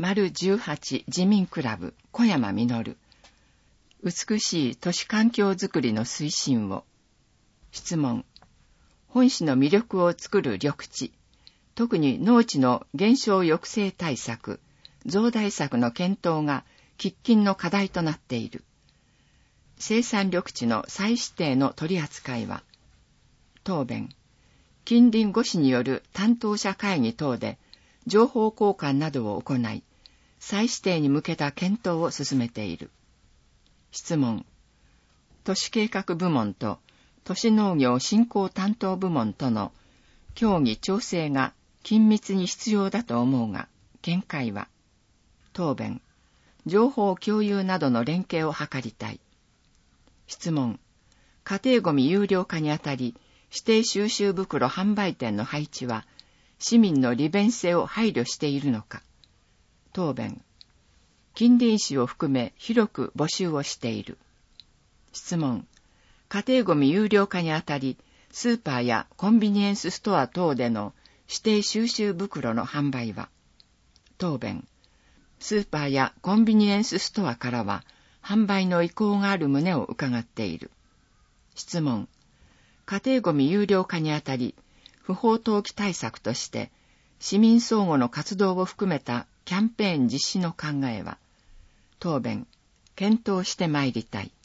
丸18自民クラブ小山実。美しい都市環境づくりの推進を。質問。本市の魅力を作る緑地、特に農地の減少抑制対策、増大策の検討が喫緊の課題となっている。生産緑地の再指定の取り扱いは。答弁。近隣5市による担当者会議等で情報交換などを行い、再指定に向けた検討を進めている。質問。都市計画部門と都市農業振興担当部門との協議調整が緊密に必要だと思うが、見解は。答弁。情報共有などの連携を図りたい。質問。家庭ごみ有料化にあたり、指定収集袋販売店の配置は、市民の利便性を配慮しているのか。答弁。近隣市を含め広く募集をしている。質問。家庭ごみ有料化にあたり、スーパーやコンビニエンスストア等での指定収集袋の販売は。答弁。スーパーやコンビニエンスストアからは、販売の意向がある旨を伺っている。質問。家庭ごみ有料化にあたり、不法投棄対策として、市民相互の活動を含めたキャンペーン実施の考えは。答弁。検討してまいりたい。